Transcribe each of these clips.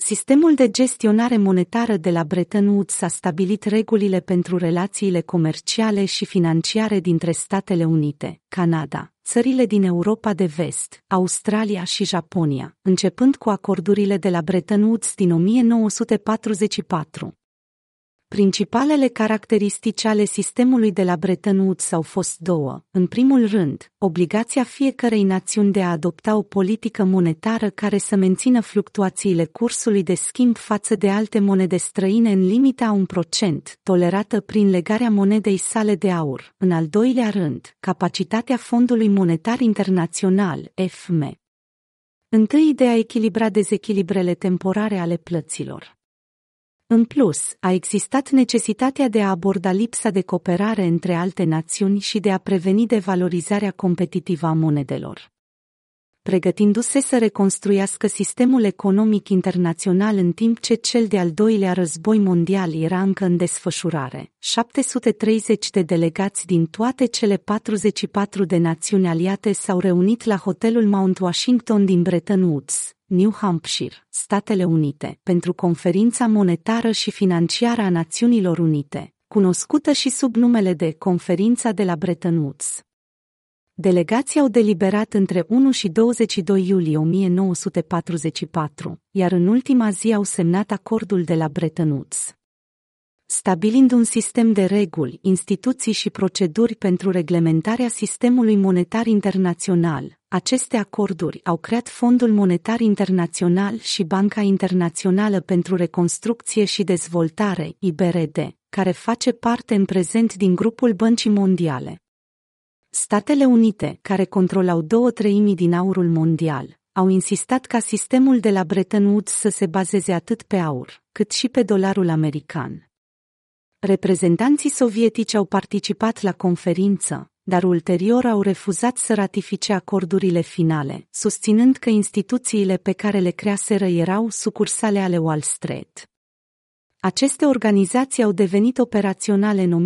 Sistemul de gestionare monetară de la Bretton Woods a stabilit regulile pentru relațiile comerciale și financiare dintre Statele Unite, Canada, țările din Europa de Vest, Australia și Japonia, începând cu acordurile de la Bretton Woods din 1944. Principalele caracteristici ale sistemului de la Bretton Woods au fost două. În primul rând, obligația fiecărei națiuni de a adopta o politică monetară care să mențină fluctuațiile cursului de schimb față de alte monede străine în limita a 1%, tolerată prin legarea monedei sale de aur. În al doilea rând, capacitatea Fondului Monetar Internațional, FMI. Întâi, de a echilibra dezechilibrele temporare ale plăților. În plus, a existat necesitatea de a aborda lipsa de cooperare între alte națiuni și de a preveni devalorizarea competitivă a monedelor. Pregătindu-se să reconstruiască sistemul economic internațional în timp ce cel de-al doilea război mondial era încă în desfășurare, 730 de delegați din toate cele 44 de națiuni aliate s-au reunit la hotelul Mount Washington din Bretton Woods, New Hampshire, Statele Unite, pentru conferința monetară și financiară a Națiunilor Unite, cunoscută și sub numele de Conferința de la Bretton Woods. Delegații au deliberat între 1 și 22 iulie 1944, iar în ultima zi au semnat acordul de la Bretton Woods. Stabilind un sistem de reguli, instituții și proceduri pentru reglementarea sistemului monetar internațional, aceste acorduri au creat Fondul Monetar Internațional și Banca Internațională pentru Reconstrucție și Dezvoltare, IBRD, care face parte în prezent din grupul Băncii Mondiale. Statele Unite, care controlau 2/3 din aurul mondial, au insistat ca sistemul de la Bretton Woods să se bazeze atât pe aur, cât și pe dolarul american. Reprezentanții sovietici au participat la conferință, dar ulterior au refuzat să ratifice acordurile finale, susținând că instituțiile pe care le creaseră erau sucursale ale Wall Street. Aceste organizații au devenit operaționale în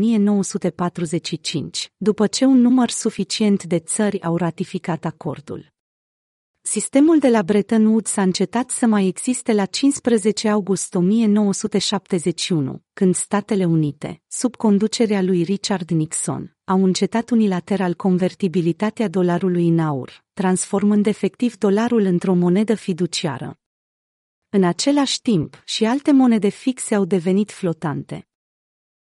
1945, după ce un număr suficient de țări au ratificat acordul. Sistemul de la Bretton Woods a încetat să mai existe la 15 august 1971, când Statele Unite, sub conducerea lui Richard Nixon, au încetat unilateral convertibilitatea dolarului în aur, transformând efectiv dolarul într-o monedă fiduciară. În același timp, și alte monede fixe au devenit flotante.